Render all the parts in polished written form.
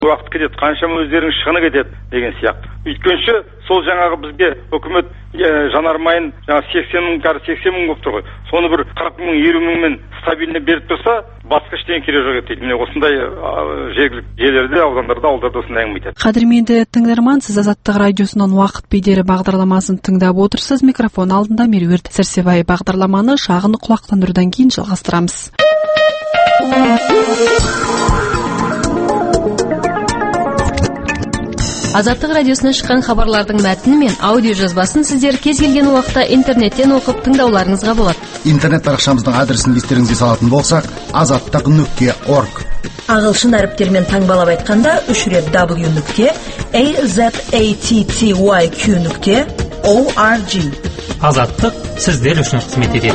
уақыт кетеді, қаншама өздерінің шығыны кетеді деген сияқты. Өйткенше сол жаңағы бізге үкімет жанармайын 80 мың болып тұр ғой. Соны бір 40 мың, 50 мыңмен стабильно беріп тұрса, басқа ештеңе керек жоқ дейді. Міне осындай жерлерде, аудандарда, ауылдарда осындай әңгіме айтады. Қадірменді тыңдарман, сіз Азаттық радиосынан уақыт бедері бағдарламасын тыңдап отырсыз. Микрофон алдында Меруерт Сәрсебай. Бағдарламаны шағын құлақтандырудан кейін жалғастырамыз. Азаттық радиосынан шыққан хабарлардың мәтіні мен аудио жазбасын сіздер кез келген уақытта интернеттен оқып тыңдауларыңызға болады. Интернет парақшамыздың адресін естеріңізге салатын болсақ, azаттық.org. Ағылшын әріптермен таңбалап айтқанда 3 рет w.azattyq.org. Азаттық сіздер үшін қызмет етеді.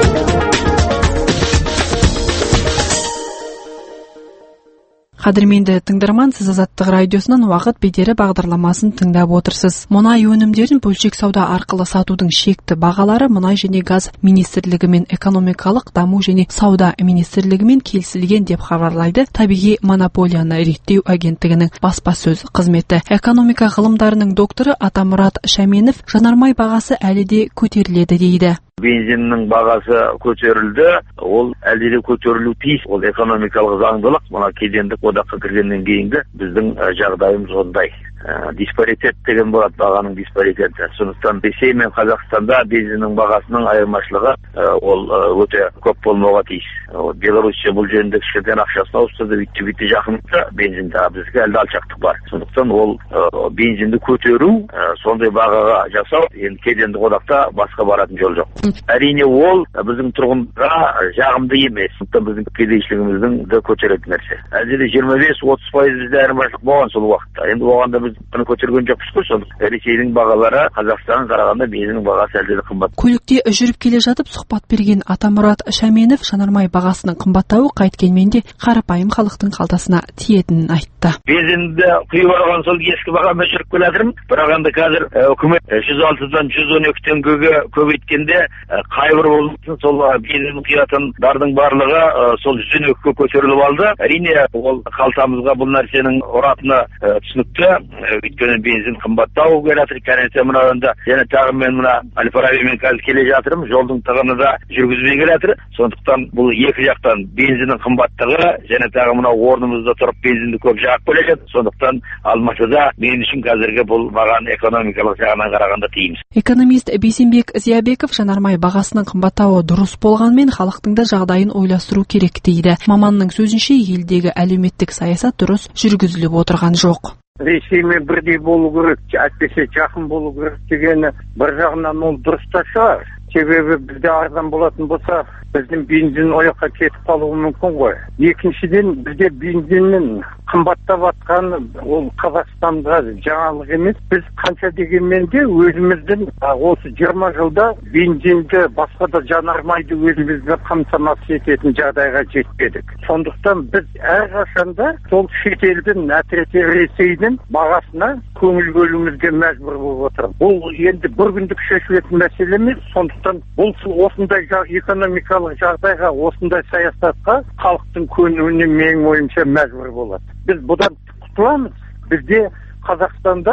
Қадірменді тыңдарман, сіз Азаттық радиосынан уақыт бедері бағдарламасын тыңдап отырсыз. Мұнай өнімдерін бөлшек сауда арқылы сатудың шекті бағалары мұнай және газ министрлігімен экономикалық даму және сауда министрлігімен келісілген деп хабарлайды табиғи монополияны реттеу агенттігінің баспасөз қызметі. Экономика ғылымдарының докторы Атамұрат Шаменов жанармай бағасы әлі де көтеріледі дейді. Бензиннің бағасы көтерілді, ол әлде де көтерілу тиіс. Ол экономикалық заңдылық. Мына кедендік одаққа кіргеннен кейінгі біздің жағдайымыз ондай. Диспаритет деген болады, бағаның диспаритеті. Сондықтан Ресей мен Қазақстанда бензиннің бағасының айырмашылығы ол өте көп болмауға тиіс. Белоруссия бұл жөнінде кішкентай ақшасын ауыстырды, бүйтті жақындаса бензинде, бізге әлде алшақтық бар. Сондықтан ол бензинді көтеру, сондай бағаға жасау, енді кедендік одақта басқа баратын жол жоқ. Әрине ол біздің тұрғындарға жағымды емес. Сондықтан біздің кедейшілігіміздің де көтеретін нәрсе. Әлде де 25-30% бізде айырмашылық болған сол уақытта. Енді оғанда біз бұны көтерген жоқпыз қой. Сондықтан Ресейдің бағалары Қазақстанға қарағанда бензиннің бағасы әлде де қымбат. Көлікте жүріп келе жатып сұхбат берген Атамұрат Шаменов жанармай бағасының қымбаттауы қайткенмен де қарапайым халықтың қалтасына тиетінін айтты. Бензинді құйып алған сол ескі бағамен жүріп келе жатырмын. Бірақ енді қазір үкімет 106-дан 112 теңгеге көбейткенде қайбір болсын сол бензин құятындардың барлығы сол 112-ге көтеріліп алды. Әрине ол қалтамызға бұл нәрсенің ұратыны түсінікті. Өйткені бензин қымбаттау келе жатыр. Кәнесе мынада және тағы мен мына Әл-Фарабимен қазір келе жатырмын. Жолдың тығыны да жүргізбей келе жатыр. Сондықтан бұл екі жақтан бензиннің қымбаттығы және тағы мына орнымызда тұрып бензинді көп жағып келе жатыр. Сондықтан Алматыда мен үшін қазіргі бұл бағаны экономикалық жағынан қарағанда тиімсіз. Экономист Бейсенбек Зиябеков жанармай бағасының қымбаттауы дұрыс болғанмен халықтың да жағдайын ойластыру керек дейді. Маманның сөзінше елдегі әлеуметтік саясат дұрыс жүргізіліп отырған жоқ. Ресеймен бірдей болу керек, әйтпесе жақын болу керек дегені бір жағынан ол дұрыс та шығар. Себебі бізде арзан болатын болса, біздің бензин ояққа кетіп қалуы мүмкін ғой. Екіншіден, бізде бензиннің қымбаттап атқан ол Қазақстанға жаңалық емес. Біз қанша дегенмен де өзіміздің осы 20 жылда бензинді басқа да жанармайды өзімізге қамтамасыз ететін жағдайға жетпедік. Сондықтан біз әрқашанда сол шетелдің әсіресе Ресейдің бағасына көңіл бөлуімізге мәжбүр болып отырмыз. Бұл енді бір күндік шешілетін мәселе емес. Сондықтан бұл осындай экономикалық жағдайға, осындай саясатқа халықтың көнуіне менің ойымша мәжбүр болады. Біз бұдан құтыламыз. Бізде Қазақстанда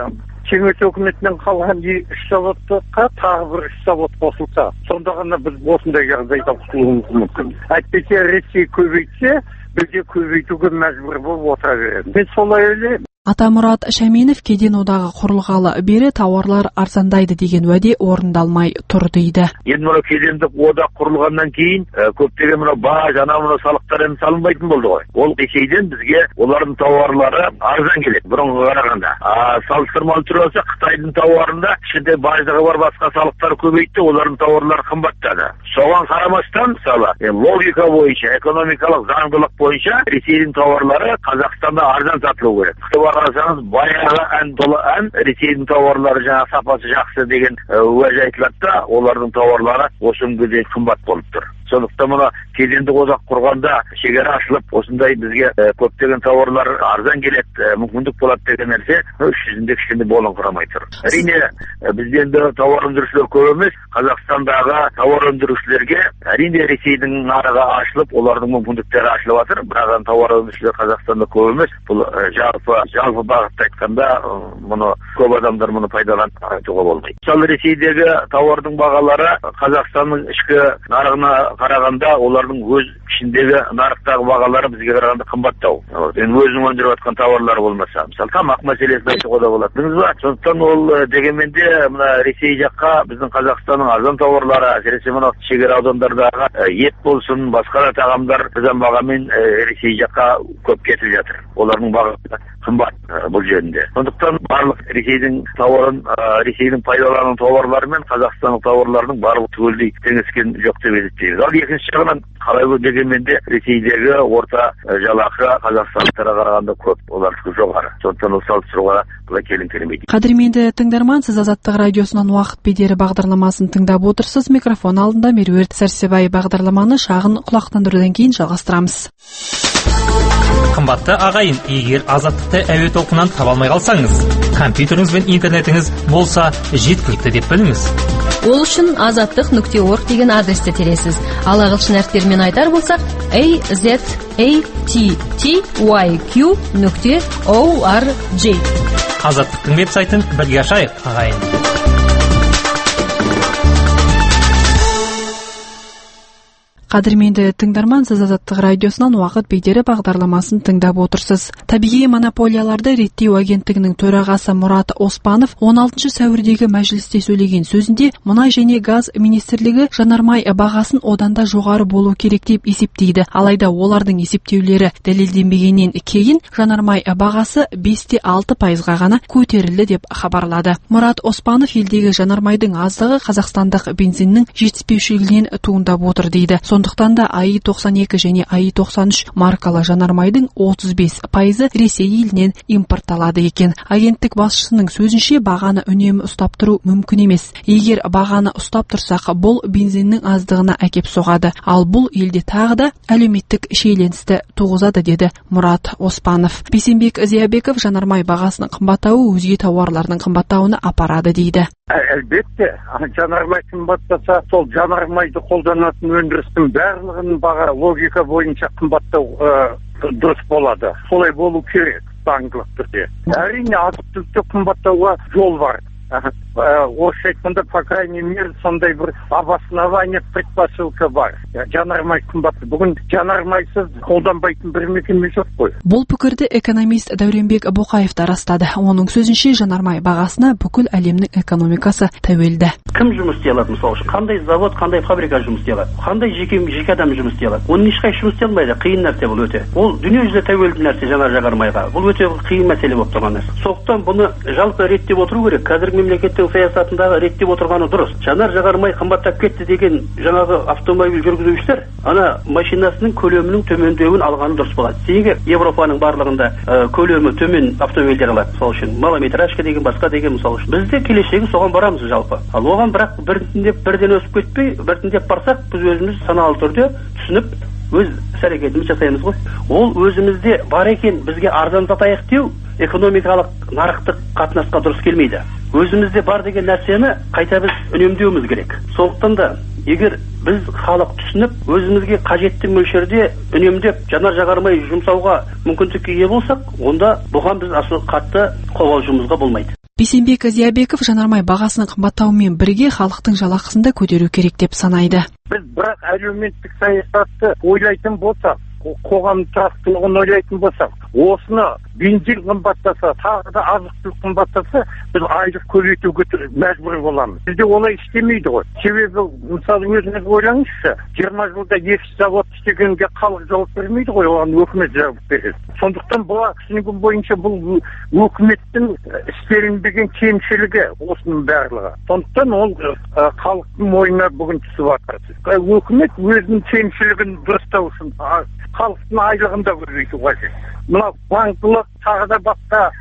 кеңес өкіметінен қалған 2-3 заводқа тағы бір 3 завод қосылса, сонда ғана біз осындай жағдайда құтылуымыз мүмкін. Әйтпесе Ресей көбейтсе, бізде көбейтуге мәжбүр болып отыра береді. Мен солай ойлаймын. Атамұрат Шаменов кеден одағы құрылғалы бері тауарлар арзандайды деген уәде орындалмай тұр дейді. Енді мына кедендік одақ құрылғаннан кейін көптеген мына баж, мына салықтар енді салынбайтын болды ғой. Ол Ресейден бізге олардың тауарлары арзан келеді бұрынғы қарағанда. Салыстырмалы тұрғанда Қытайдың тауарында кішкентай баждығы бар басқа салықтар көбейтті, олардың тауарлары қымбаттады. Соған қарамастан, мысалы, логика бойынша, экономикалық заңдылық бойынша Ресейдің тауарлары Қазақстанда арзан сатылу керек. Қарасаңыз, баяғы Ресейдің тауарлары жаңа сапасы жақсы деген уәж айтылады да, олардың тауарлары осы күнге дейін қымбат болып тұр. Сондықтан мына кедендік одақ құрғанда шекара ашылып, осындай бізге көптеген тауарлар арзан келеді, мүмкіндік болады деген нәрсе іс жүзінде кішкене болыңқырамай тұр. Әрине, бізде енді тауар өндірушілер көп емес, Қазақстандағы тауар өндірушілерге әрине Ресейдің нарығы ашылып, олардың мүмкіндіктері ашылып жатыр, бірақ тауар өндірушілер Қазақстанда көп емес. Бұл жалпы бағытта айтқанда, мұны көп адамдар мұны пайдаланып айтуға болмайды. Мысалы Ресейдегі тауардың бағалары Қазақстанның ішкі нарығына қарағанда, олардың өз ішіндегі нарықтағы бағалары бізге қарағанда қымбаттау. Енді өзінің өндіріп жатқан тауарлары болмаса, мысалы тамақ мәселесін айтуға да болады. Сондықтан ол дегенмен де мына Ресей жаққа біздің Қазақстанның арзан тауарлары, әсіресе мына шекара аудандардағы ет болсын, басқа да тағамдар арзан бағамен Ресей жаққа көп кетіп жатыр. Олардың бағасы қымбат бұл жерінде. Сондықтан барлық Ресейдің тауарын, Ресейдің пайдаланған тауарлары мен Қазақстанның тауарларының барлық түгелдей теңескен жоқ деп есептейміз. Ал екінші жағынан қалай дегенмен де Ресейдегі орта жалақы Қазақстандықтарға қарағанда көп, олар жоғары. Сондықтан ол салыстыруға былай келіңкіремейді. Қадірменді тыңдарман, сіз Азаттық радиосынан уақыт бедері бағдарламасын тыңдап отырсыз. Микрофон алдында Меруерт Сәрсебай. Бағдарламаны шағын құлақтандырудан кейін жалғастырамыз. Қымбатты ағайын, егер Азаттықты әуе толқынынан таба алмай қалсаңыз, компьютеріңіз бен интернетіңіз болса жеткілікті деп біліңіз. Ол үшін azattiq.org деген адресті тересіз. Ал ағылшын әріптерімен айтар болсақ, azattiqyq.org. Азаттықтың веб-сайтын бірге ашайық, ағайын. Қадірменді тыңдарман, сіз Азаттық радиосынан уақыт бедері бағдарламасын тыңдап отырсыз. Табиғи монополияларды реттеу агенттігінің төрағасы Мұрат Оспанов 16 сәуірдегі мәжілісте сөйлеген сөзінде мұнай және газ министрлігі жанармай бағасын оданда жоғары болу керек деп есептейді. Алайда олардың есептеулері дәлелденбегеннен кейін жанармай бағасы 5-6% ғана көтерілді деп хабарлады. Мұрат Оспанов елдегі жанармайдың аздығы қазақстандық бензиннің жетіспеушілігінен туындап отыр дейді. Сондықтан да АИ-92 және АИ-93 маркалы жанармайдың 35% Ресей елінен импортталады екен. Агенттік басшысының сөзінше бағаны үнемі ұстап тұру мүмкін емес. Егер бағаны ұстап тұрсақ, бұл бензиннің аздығына әкеп соғады. Ал бұл елде тағы да әлеуметтік шиеленісті туғызады, деді Мұрат Оспанов. Бейсенбек Зиябеков жанармай бағасының қымбаттауы өзге тауарлардың қымбаттауына апарады дейді. Әлбетте, жанармай қымбаттаса, сол жанармайды қолданатын өндірістің барлығының баға логика бойынша қымбаттау дұрыс болады. Солай болу керек, заңдылық түрде. Әрине, азық-түлікті қымбаттауға жол бар. Орысша айтқанда, по крайней мере, сондай бір обоснование, предпосылка бар. Жанармай қымбатты. Бүгін жанармайсыз қолданбайтын бір мекеме жоқ қой. Бұл пікірді экономист Дәуренбек Боқаев та растады. Оның сөзінше жанармай бағасына бүкіл әлемнің экономикасы тәуелді. Кім жұмыс істей алады, мысалы үшін? Қандай завод, қандай фабрика жұмыс істей алады? Қандай жеке адам жұмыс істей алады? Оны ешқай жұмыс істей алмайды. Қиын нәрсе бұл өте. Ол дүниежүзі тәуелді нәрсе жанармайға. Бұл өте қиын мәселе болып тұрған нәрсе. Сондықтан бұны жалпы реттеп отыру керек. Қазіргі мемлекеттің саясатындағы реттеп отырғаны дұрыс. Жанармай қымбаттап кетті деген жаңағы автомобиль жүргізушілер ана машинасының көлемінің төмендеуін алғаны дұрыс болады. Себебі Европаның барлығында көлемі төмен автомобильдер алады. Мысалы үшін малометражка деген басқа деген мысалы үшін. Бізде келешегі соған барамыз жалпы. Ал оған бірақ бірден өсіп кетпей, біртіндеп барсақ, біз өзіміз саналы түрде түсініп өз іс-әрекетімізді жасаймыз ғой. Ол өзімізде бар екен, бізге арзан сатайық деу экономикалық нарықтық қатынасқа дұрыс келмейді. Өзімізде бар деген нәрсені қайта біз үнемдеуіміз керек. Сондықтан да егер біз халық түсініп, өзімізге қажетті мөлшерде үнемдеп, жанармай жұмсауға мүмкіндікке ие болсақ, онда бұған біз аса қатты қобалжуымызға болмайды. Бейсенбек Зиябеков жанармай бағасының қымбаттауымен бірге халықтың жалақысын да көтеру керек деп санайды. Біз бірақ әлеуметтік саясатты ойлайтын болсақ, қоғам тұрақтылығын ойлайтын болсақ, осыны бензин қымбаттаса, тағы да азық-түлік қымбаттаса, біз айлық көбейтуге мәжбүр боламыз. Бізде олай істемейді ғой. Себебі, мысалы, өзіңіз ойлаңызшы, 20 жылда 2 завод істегенге халық жауап бермейді ғой, оған өкімет жауап береді. Сондықтан бұл түсінігім бойынша бұл өкіметтің істелінбеген кемшілігі осының барлығы. Сондықтан ол халықтың мойнына бүгін түсіп жатыр. Өкімет өзінің кемшілігін дұрыстау үшін халықтың айлығын да көбейту қажет. Мына заңдылық, тағы да басқа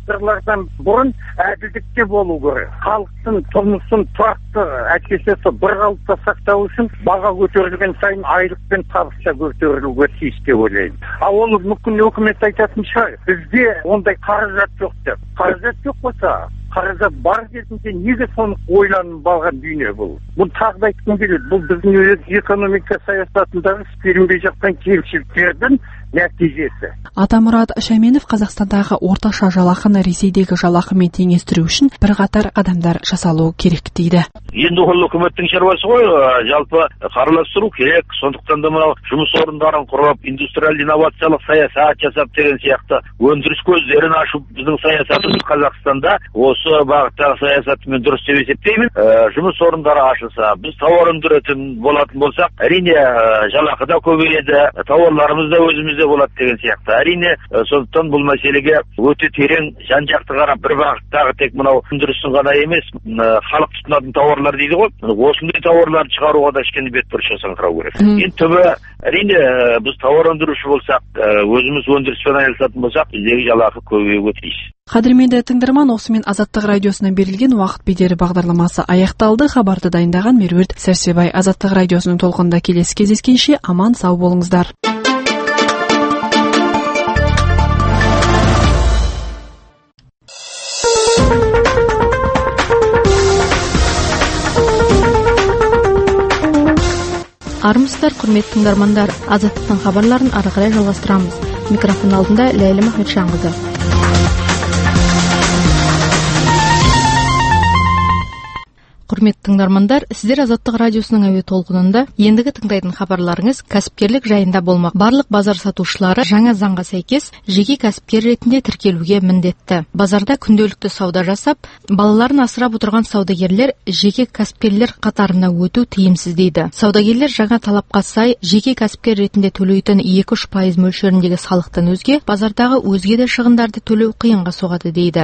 факторлардан бұрын әділдікте болу керек. Халықтың тұрмысын тұрақты әйтпесе бір қалыпта сақтау үшін баға көтерілген сайын айлық пен табыс көтерілуге тиіс деп ойлаймын. Ол мүмкін үкімет айтатын шығар, бізде ондай қаражат жоқ деп. Қаражат жоқ болса, қаражат бар кезінде неге соны ойланып алған дүние бұл? Бұл тағы да айтқым келеді, бұл біздің экономика саясатындағы істелінбей жатқан кемшіліктердің нәтижесі. Атамұрат Шәменов Қазақстандағы орташа жалақыны Ресейдегі жалақымен теңестіру үшін бірқатар қадамдар жасалуы керек дейді. Енді ол үкіметтің шаруасы ғой, жалпы қараластыру керек. Сондықтан да мынау жұмыс орындарын құрып, индустриалды инновациялық саясат жасап деген сияқты өндіріс көздерін ашу біздің саясатымыз Қазақстанда осы бағыттағы саясатымен дұрыс деп есептеймін. Жұмыс орындары ашылса, біз тауар өндіретін болатын болсақ, әрине жалақы да көбейеді, тауарларымыз да өзімізде болады деген сияқты. Әрине, сондықтан бұл мәселеге өте терең жан-жақты қарап, бір бағыттағы тек мынау өндірістің ғана емес, халық тұтынатын тауарлар дейді ғой. Осындай тауарларды шығаруға да кішкене бетбұрыс жасаңқырау керек. Енді түбі, әрине, біз тауар өндіруші болсақ, өзіміз өндіріспен айналысатын болсақ, біздегі жалақы көбеюге тиіс. Қадірменді тыңдарман, осымен Азаттық радиосынан берілген уақыт бедері бағдарламасы аяқталды. Хабарды дайындаған Меруерт Сәрсебай. Азаттық радиосының толқында келесі кездескенше аман сау болыңыздар. Армысыздар, құрметті тыңдармандар. Азаттықтың хабарларын ары қарай жалғастырамыз. Микрофон алдында Ләйлі Махметжанқызы. Құрметті тыңдармандар, сіздер Азаттық радиосының әуе толқынында ендігі тыңдайтын хабарларыңыз кәсіпкерлік жайында болмақ. Барлық базар сатушылары жаңа заңға сәйкес жеке кәсіпкер ретінде тіркелуге міндетті. Базарда күнделікті сауда жасап, балаларын асырап отырған саудагерлер жеке кәсіпкерлер қатарына өту тиімсіз дейді. Саудагерлер жаңа талапқа сай жеке кәсіпкер ретінде төлейтін 2-3% мөлшеріндегі салықтан өзге базардағы өзге де шығындарды төлеу қиынға соғады дейді.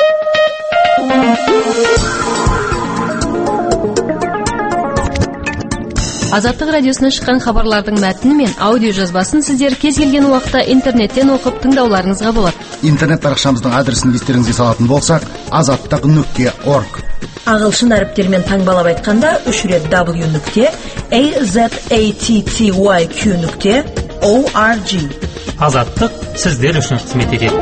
Азаттық радиосынан шыққан хабарлардың мәтіні мен аудио жазбасын сіздер кез келген уақытта интернеттен оқып тыңдауларыңызға болады. Интернет парақшамыздың адресін естеріңізге салатын болсақ, azattiq.org. Ағылшын әріптермен таңбалап айтқанда www.azattiq.org. Азаттық сіздер үшін қызмет етеді.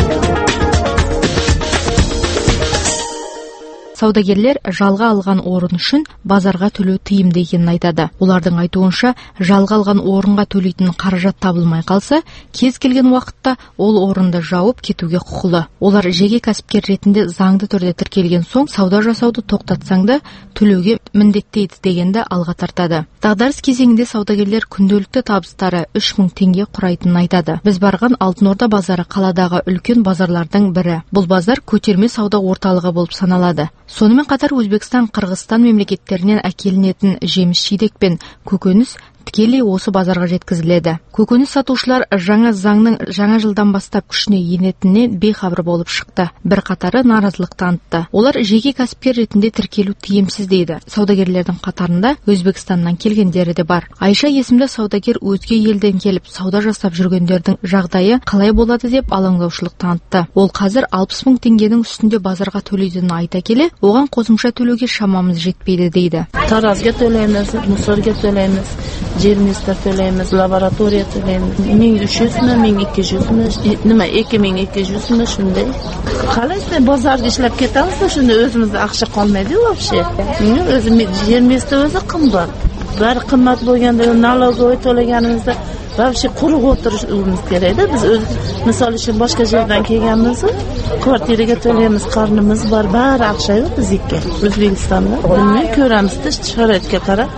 Саудагерлер жалға алған орын үшін базарға төлеу тиімді екенін айтады. Олардың айтуынша, жалға алған орынға төлейтін қаражат табылмай қалса, кез келген уақытта ол орынды жауып кетуге құқылы. Олар жеке кәсіпкер ретінде заңды түрде тіркелген соң, сауда жасауды тоқтатсаңда төлеуге міндеттейді дегенді алға тартады. Дағдарыс кезеңінде саудагерлер күнделікті табыстары 3000 теңге құрайтынын айтады. Біз барған Алтын Орда базары қаладағы үлкен базарлардың бірі. Бұл базар көтерме сауда орталығы болып саналады. Сонымен қатар Өзбекстан, Қырғызстан мемлекеттерінен әкелінетін жеміс-жидек пен көкөніс тікелей осы базарға жеткізіледі. Көкөніс сатушылар жаңа заңның жаңа жылдан бастап күшіне енетініне бейхабар болып шықты. Бірқатары наразылық танытты. Олар жеке кәсіпкер ретінде тіркелу тиімсіз дейді. Саудагерлердің қатарында Өзбекстаннан келгендері де бар. Айша есімді саудагер өзге елден келіп сауда жасап жүргендердің жағдайы қалай болады деп алаңдаушылық танытты. Ол қазір 60 000 теңгенің үстінде базарға төлейтінін айта келе, оған қосымша төлеуге шамамыз жетпейді дейді. Таразға төлейміз, мусорға төлейміз, жерместер төлейміз, лаборатория төлейміз. 1300 мі, 1200 мі, 2200 мі, шындай. Қалайсыз, базарға ішлеп кетеміз, шында өзімізде ақша қалмайды вообще. Өзім жерместі өзі қымбат. Бәрі қымбат болғанда, налоговый төлегенімізді вообще құруq отыруымыз керек. Біз misol үшін boshqa жерден kelganmiz, kvartiraga to'laymiz, qarnimiz bor, bari ақша yo'q bizga. O'zbekistonda bilmay ko'ramizda sharoitga qarab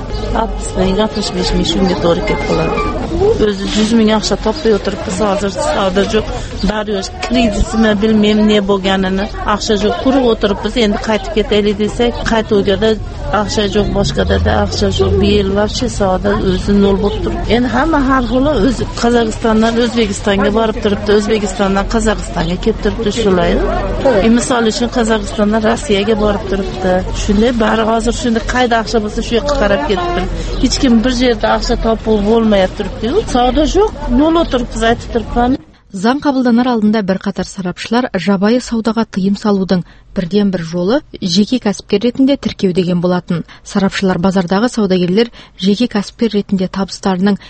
60 000, 65 000 shunga to'g'ri kelib qoladi. O'zi 100 000 ақша topib o'tiribmiz, hozir savdo yo'q, bari yo'q, kreditmi bilmayman ne bo'lganini, ақша yo'q, quruq o'tiribmiz. Endi qaytib ketaylik desak, qaytuvgada ақша yo'q, boshqada da ақша yo'q. Bu yil вообще savdo o'zi nol bo'lib turibdi. Endi hamma har xil o'zi Qozog'istondan O'zbekistonga borib turibdi, O'zbekistondan Qozog'istonga kelib turibdi shulay. Misol uchun Qozog'istondan Rossiyaga borib turibdi. Shunday bari hozir shunda qayda ақша bo'lsa shu yoqqa qarab ketibdi. Hech kim bir yerda ақша topib bo'lmayapti turibdi. Savdo yo'q, nol o'tiribmiz, aytib turibman. Заң қабылданар алдында бірқатар сарапшылар жабайы саудаға тыйым салудың бірден бір жолы жеке кәсіпкер ретінде тіркеу деген болатын. Сарапшылар базардағы саудагерлер жеке кәсіпкер ретінде табыстарының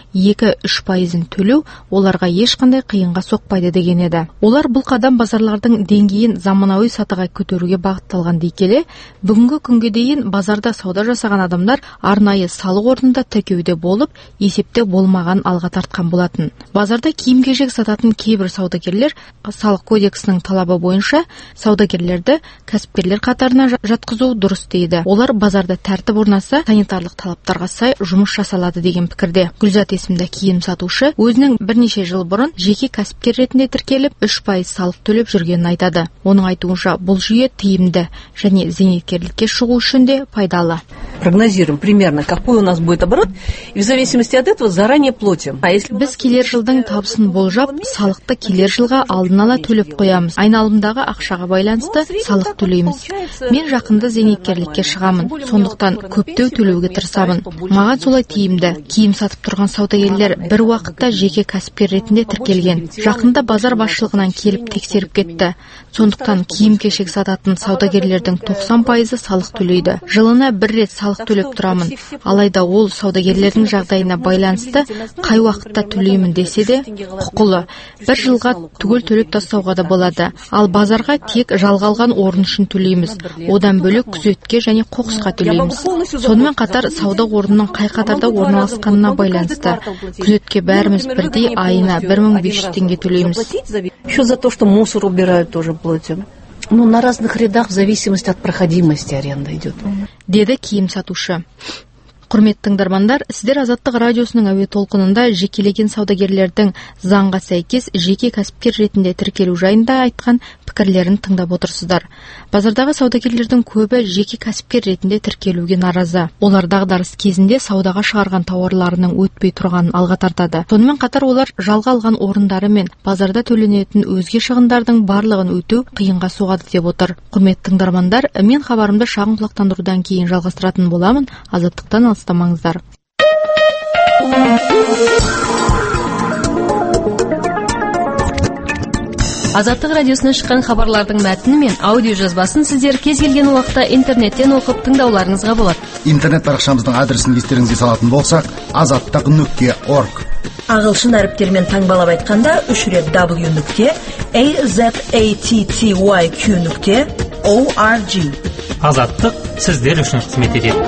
2-3% төлеу оларға ешқандай қиынға соқпайды деген еді. Олар бұл қадам базарлардың деңгейін заманауи сатыға көтеруге бағытталған дей келе, бүгінгі күнге дейін базарда сауда жасаған адамдар арнайы салық орнында тіркеуде болып, есепте болмаған алға тартқан болатын. Базарда киім-кешек сататын кейбір саудагерлер салық кодексінің талабы бойынша саудагерлерді кәсіпкерлер қатарына жатқызу дұрыс дейді. Олар базарда тәртіп орнаса, санитарлық талаптарға сай жұмыс жасалады деген пікірде. Гүлзат есімді киім сатушы өзінің бірнеше жыл бұрын жеке кәсіпкер ретінде тіркеліп 3% салық төлеп жүргенін айтады. Оның айтуынша бұл жүйе тиімді және зейнеткерлікке шығу үшін де пайдалы. Прогнозируем примерно, какой у нас будет оборот, и в зависимости от этого заранее платим. Біз келер жылдың табысын болжап, салықты келер жылға алдын ала төлеп қоямыз. Айналымдағы ақшаға байланысты салық төлейміз. Мен жақында зейнеткерлікке шығамын, сондықтан көптеу төлеуге тырысамын. Маған солай тиімді. Киім сатып тұрған саудагерлер бір уақытта жеке кәсіпкер ретінде тіркелген. Жақында базар басшылығынан келіп тексеріп кетті. Сондықтан киім-кешек сататын саудагерлердің 90% салық төлейді. Жылына бір рет салық төлеп тұрамын. Алайда ол саудагерлердің жағдайына байланысты қай уақытта төлеймін десе де құқылы. Бір жылға түгел төлеп тастауға да болады. Ал базарға тек жалға алған орын үшін төлейміз. Одан бөлек күзетке және қоқысқа төлейміз. Сонымен қатар сауда орнының қай қатарда орналасқанына байланысты. Күзетке бәріміз бірдей айына 1500 теңге төлейміз. Еще за то, что мусор убирают, тоже платим. Ну, на разных рядах в зависимости от проходимости аренда идет. Деді киім сатушы. Құрметті тыңдармандар, сіздер Азаттық радиосының әуе толқынында жекелеген саудагерлердің заңға сәйкес жеке кәсіпкер ретінде тіркелу жайында айтқан пікірлерін тыңдап отырсыздар. Базардағы саудагерлердің көбі жеке кәсіпкер ретінде тіркелуге наразы. Олар дағдарыс кезінде саудаға шығарған тауарларының өтпей тұрғанын алға тартады. Сонымен қатар олар жалға алған орындары мен базарда төленетін өзге шығындардың барлығын өтеу қиынға соғады деп отыр. Құрметті тыңдармандар, мен хабарымды шағын құлақтандырудан кейін жалғастыратын боламын. Азаттықтан алыстамаңыздар. Азаттық радиосынан шыққан хабарлардың мәтіні мен аудио жазбасын сіздер кез келген уақытта интернеттен оқып тыңдауларыңызға болады. Интернет парақшамыздың адресін естеріңізге салатын болсақ, azattiq.org. Ағылшын әріптерімен таңбалап айтқанда 3 рет w.azattiq.org. Азаттық сіздер үшін қызмет етеді.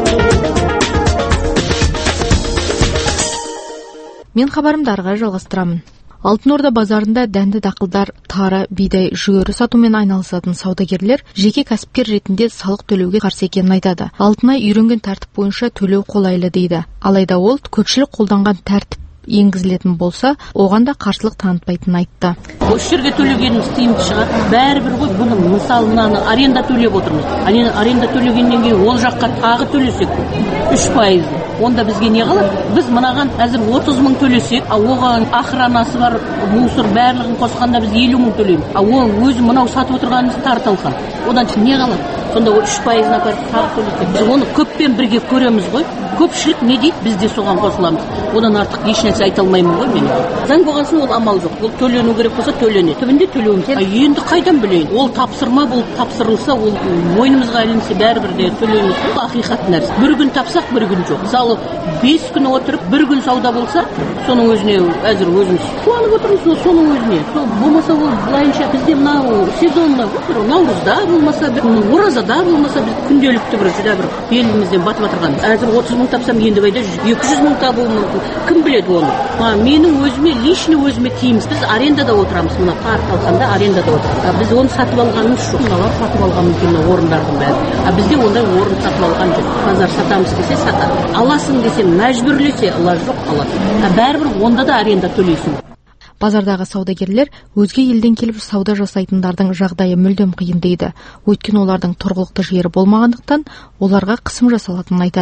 Мен хабарымды ары қарай жалғастырамын. Алтын Орда базарында дәнді дақылдар, тары, бидай, жүгері сатумен айналысатын саудагерлер жеке кәсіпкер ретінде салық төлеуге қарсы екенін айтады. Алтынай үйренген тәртіп бойынша төлеу қолайлы дейді. Алайда ол көпшілік қолданған тәртіп енгізілетін болса, оған да қарсылық танытпайтынын айтты. Осы жерге төлегеніміз тиімді шығар. Бәрібір ғой, бұны мысалы мынаны аренда төлеп отырмыз. Аренда төлегеннен кейін ол жаққа тағы төлесек 3%. Онда бізге не қалады? Біз мынаған әзір 30 мың төлесек, оған охранасы бар, мусор барлығын қосқанда біз 50 мың төлейміз. Ол өзі мынау сатып отырғанымыз тартылған. Одан не қалады? Сонда 3%-ына апарып тағы төлесек. Біз оны көппен бірге көреміз ғой. Көпшілік не дейді? Біз де соған қосыламыз. Одан артық еш нәрсе айта алмаймын ғой мен. Заң болғасын ол амал жоқ. Ол төлену керек болса төленеді. Түбінде төлеуіміз. Енді қайдан білейін? Ол тапсырма болып тапсырылса, ол мойнымызға ілінсе бәрібір де төлеуіміз. Бұл ақиқат нәрсе. Bir күн тапсақ, бір күн жоқ. Мысалы 5 күн отырып, бір күн сауда болса, соның өзіне әзір өзіміз қуанып отырмыз, соның өзіне. Болмаса ол былайынша бізде мынау сезонда, наурызда болмаса, оразада болмаса, біз күнделікті бір белімізден батып отырған. Әзір 30 мың тапсам, енді байда 200 мың табуы мүмкін. Кім біледі оны? Менің өзіме, лично өзіме тиіміз. Біз арендада отырамыз, мына парк алғанда арендада отырамыз. Біз оны сатып алғанымыз жоқ. Мыналар сатып алған мүмкін орындардың бәрі. Бізде ондай орын сатып алған жоқ. Базар сатамыз десе сатады. Аласың десе мәжбүрлесе, алар жоқ аласың. Бәрібір онда да аренда төлейсің. Базардағы саудагерлер өзге елден келіп сауда жасайтындардың жағдайы мүлдем қиын дейді. Өйткені олардың тұрғылықты жері болмағандықтан оларға қысым жасалатынын айтады.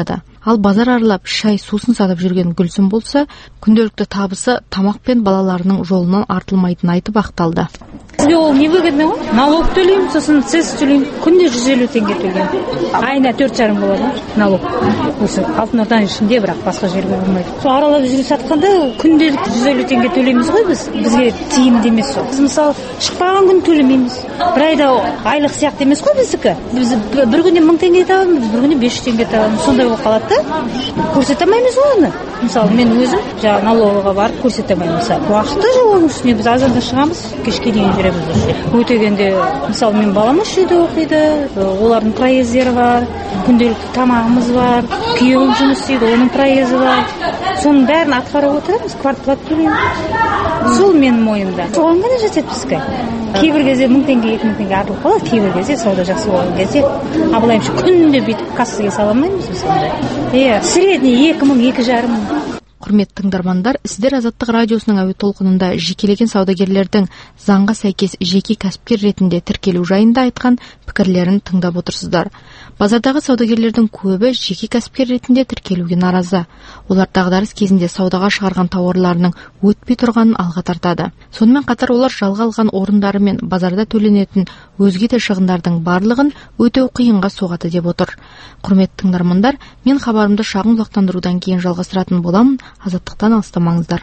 Ал базар аралап шай сусын сатып жүрген Гүлсім болса, күнделікті табысы тамақ пен балаларының жолынан артылмайтынын айтып ақталды. Бізге ол невыгодно ғой. Налог төлеймін, сосын цес төлеймін. Күнде 150 теңге төлеймін. Айына 4,5 болады налог. Осы Алтын Орданың ішінде, бірақ басқа жерге болмайды. Сол аралап жүріп сатқанда күнделік 150 теңге төлейміз ғой біз. Бізге тиімді емес сол. Біз мысалы шықпаған күн төлемейміз. Бір айда айлық сияқты емес қой біздікі. Біз бір күнде 1000 теңге табамыз, бір күнде 500 теңге табамыз. Сондай болып қалады да. Көрсете алмаймыз оны. Мысалы мен өзім жаңа налогқа барып көрсете алмаймын. Мысалы уақытты жолының үстіне біз азанда шығамыз, кешке дейін жүреміз. Өтегенде мысалы мен балам үш үйде оқиды, олардың проездері бар, күнделікті тамағымыз бар, күйеуім жұмыс істейді, оның проезі бар. Соның бәрін атқарып отырамыз, квартплата төлейміз. Сол менің мойнымда. Соған ғана жетеді бізге. Кейбір кезде 1000 теңге, 2000 теңге артылып қалады, кейбір кезде сауда жақсы болған кезде. Абылайымша күнде бүйтіп кассаға сала алмаймыз біз сондай. Средний 2000, 2500. Құрметті тыңдармандар, сіздер Азаттық радиосының әуе толқынында жекелеген саудагерлердің заңға сәйкес жеке кәсіпкер ретінде тіркелу жайында айтқан пікірлерін тыңдап отырсыздар. Базардағы саудагерлердің көбі жеке кәсіпкер ретінде тіркелуге наразы. Олар дағдарыс кезінде саудаға шығарған тауарларының өтпей тұрғанын алға тартады. Сонымен қатар олар жалға алған орындары мен базарда төленетін өзге де шығындардың барлығын өтеу қиынға соғады деп отыр. Құрметті тыңдармандар, мен хабарымды шағын ұлықтандырудан кейін жалғастыратын боламын. Азаттықтан алыстамаңыздар.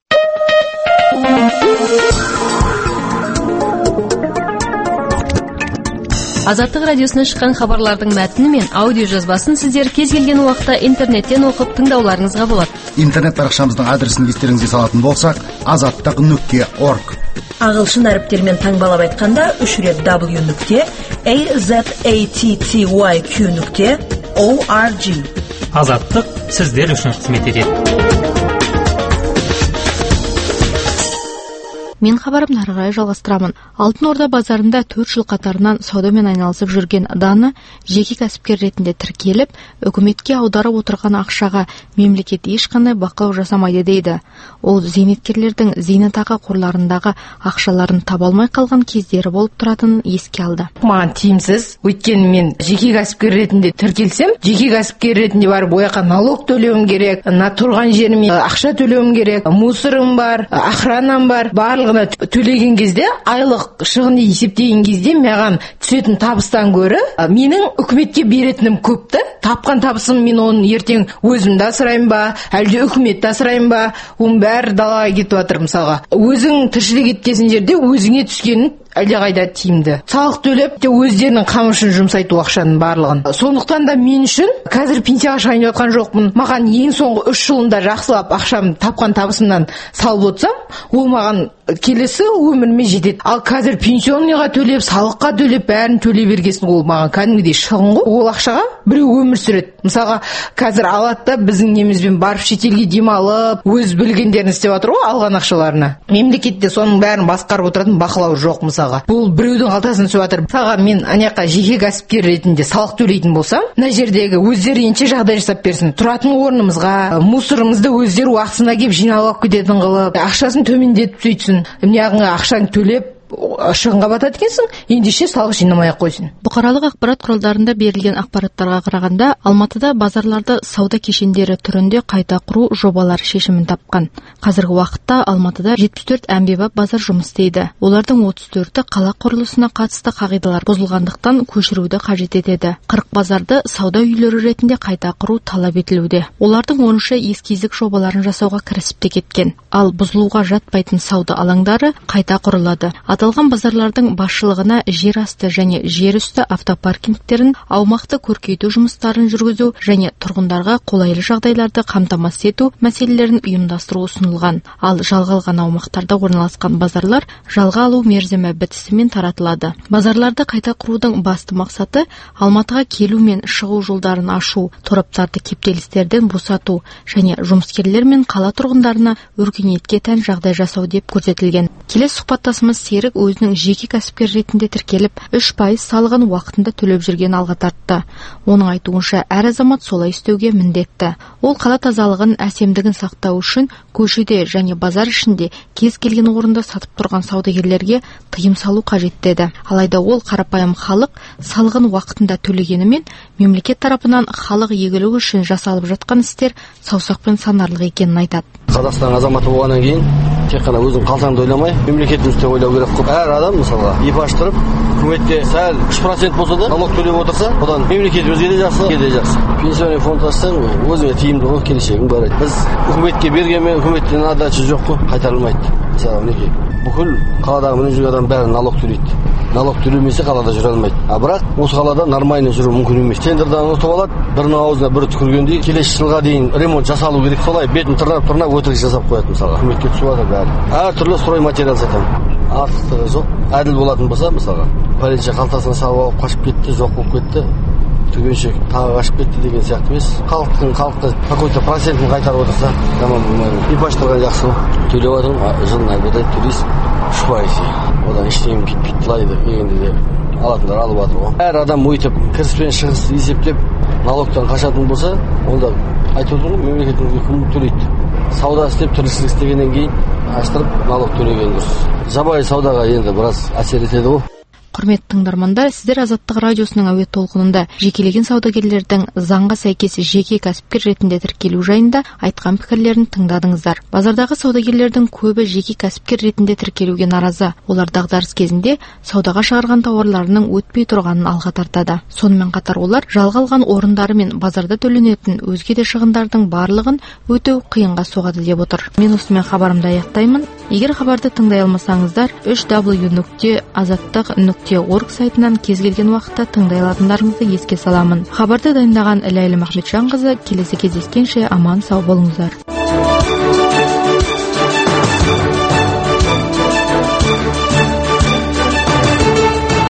Азаттық радиосынан шыққан хабарлардың мәтіні мен аудио жазбасын сіздер кез келген уақытта интернеттен оқып тыңдауларыңызға болады. Интернет парақшамыздың адресін естеріңізге салатын болсақ, azattiq.org. Ағылшын әріптерімен таңбалап айтқанда 3 рет w.azattiq.org. Азаттық сіздер үшін қызмет етеді. Мен хабарымды ары қарай жалғастырамын. Алтын Орда базарында 4 жыл қатарынан саудамен айналысып жүрген Даны жеке кәсіпкер ретінде тіркеліп, үкіметке аударып отырған ақшаға мемлекет ешқандай бақылау жасамайды дейді. Ол зейнеткерлердің зейнетақы қорларындағы ақшаларын таба алмай қалған кездері болып тұратынын еске алды. Маған тиімсіз, өйткені мен жеке кәсіпкер ретінде тіркелсем, жеке кәсіпкер ретінде барып ояққа налог төлеуім керек, тұрған жеріме ақша төлеуім керек, мусорым бар, охранам бар, барлығына төлеген кезде, айлық шығынды есептеген кезде маған түсетін табыстан гөрі менің үкіметке беретінім көпті. Тапқан табысым мен оны ертең өзімді асырайын ба, әлде үкіметті асырайын ба, оның бәрі далаға кетіп жатыр мысалға. Өзің тіршілік еткен жерде өзіңе түскенін әлдеқайда тиімді. Салық төлеп, өздерінің қамы үшін жұмсайту ақшаның барлығын. Сондықтан да мен үшін қазір пенсияға шығайын жатқан жоқпын. Маған ең соңғы 3 жылында жақсылап ақшам тапқан табысымнан салып отырсам, ол маған келесі өміріме жетеді. Ал қазір пенсионныйға төлеп, салыққа төлеп, бәрін төлей бергесін, ол маған кәдімгідей шығын ғой. Ол ақшаға біреу өмір сүреді. Мысалға, қазір алады да біздің немізбен барып шетелге демалып, өз білгендерін істеп жатыр ғой алған ақшаларына. Мемлекетте соның бәрін басқарып отыратын бақылау жоқ мысалға. Бұл біреудің қалтасын түсіп жатыр. Мысалға мен аняққа жеке кәсіпкер ретінде салық төлейтін болсам, мына жердегі өздері енше жағдай жасап берсін. Тұратын орнымызға, мусорымызды өздері уақытысында келіп жиналып кететін қылып, ақшасын төмендетіп сөйтсін. Мына ақшаны төлеп шығынға батады екенсің, ендеше салық жинамай-ақ қойсын. Бұқаралық ақпарат құралдарында берілген ақпараттарға қарағанда, Алматыда базарларды сауда кешендері түрінде қайта құру жобалары шешімін тапқан. Қазіргі уақытта Алматыда 74 әмбебап базар жұмыс істейді. Олардың 34-і қала құрылысына қатысты қағидалар бұзылғандықтан көшіруді қажет етеді. 40 базарды сауда үйлері ретінде қайта құру талап етілуде. Олардың 13-і ескіздік жобаларын жасауға кірісіп те кеткен. Ал бұзылуға жатпайтын сауда алаңдары қайта құрылады. Аталған базарлардың басшылығына жер асты және жер үсті автопаркингтерін аумақты көркейту жұмыстарын жүргізу және тұрғындарға қолайлы жағдайларды қамтамасыз ету мәселелерін ұйымдастыру ұсынылған. Ал жалға алған аумақтарда орналасқан базарлар жалға алу мерзімі бітісімен таратылады. Базарларды қайта құрудың басты мақсаты Алматыға келу мен шығу жолдарын ашу, тораптарды кептелістерден босату және жұмыскерлер мен қала тұрғындарына өркениетке тән жағдай жасау деп көрсетілген. Келесі сұхбаттасымыз серік өзінің жеке кәсіпкер ретінде тіркеліп, 3% салығын уақытында төлеп жүрген алға тартты. Оның айтуынша, әр азамат солай істеуге міндетті. Ол қала тазалығын, әсемдігін сақтау үшін көшеде және базар ішінде кез келген орында сатып тұрған саудагерлерге тыйым салу қажет деді. Алайда ол қарапайым халық салығын уақытында төлегенімен, мемлекет тарапынан халық игілігі үшін жасалып жатқан істер саусақпен санарлық екенін айтады. Қазақстан азаматы болғаннан кейін тек қана өзің қалтаңды ойламай, мемлекетімізді ойлау керек қой. Әр адам мысалға еп аштырып, үкіметке сәл 3% болса да налог төлеп отырса, одан мемлекетімізге де жақсы, елге де жақсы. Пенсионный фонд ашсаң, өзіңе тиімді ғой, келешегің бар. Біз үкіметке бергенмен үкіметтен отдача жоқ қой, қайтарылмайды. Мысалы, мінекей, бүкіл қаладағы мініп жүрген адам бәрі налог төлейді. Налог төлемесе қалада жүре алмайды. Бірақ осы қалада нормально жүру мүмкін емес. Тендердан ұтып алады, бірінің аузына бірі түкіргендей, келесі жылға дейін ремонт жасалу керек. Солай бетін тырнап өтірік жасап қояды мысалға. Үкіметке түсіп жатыр бәрі. Әртүрлі строй материал сатамын. Артықтығы жоқ. Әділ болатын болса мысалға, полиция қалтасына салып алып қашып кетті, жоқ болып кетті. Түгенше тағы қашып кетті деген сияқты емес. Халыққа какой-то процентін қайтарып отырса, жаман болмайды. Еп аштырған жақсы. Төлеп отырмын, жылына бір рет төлейсің, 3%. Одан ештеңем кетпейді, лайды дегенде де алатындар алып жатыр ғой. Әр адам өйтіп кіріс пен шығыс есептеп налогтан қашатын болса, онда айтып отырмын, мемлекетімізге кім төлейді? Сауда істеп, тіршілік істегеннен кейін аштырып налог төлеген дұрыс. Жабайы саудаға енді біраз әсер етеді ғой. Құрметті тыңдармандар, сіздер Азаттық радиосының әуе толқынында жекелеген саудагерлердің заңға сәйкес жеке кәсіпкер ретінде тіркелу жайында айтқан пікірлерін тыңдадыңыздар. Базардағы саудагерлердің көбі жеке кәсіпкер ретінде тіркелуге наразы. Олар дағдарыс кезінде саудаға шығарған тауарларының өтпей тұрғанын алға тартады. Сонымен қатар олар жалға алған орындары мен базарда төленетін өзге де шығындардың барлығын өтеу қиынға соғады деп отыр. Мен осымен хабарымды аяқтаймын. Егер хабарды тыңдай алмасаңыздар, www.azаттық.org сайтынан кез келген уақытта тыңдай алатындарыңызды еске саламын. Хабарды дайындаған Ләйлі Махметжанқызы. Келесі кездескенше аман сау болыңыздар.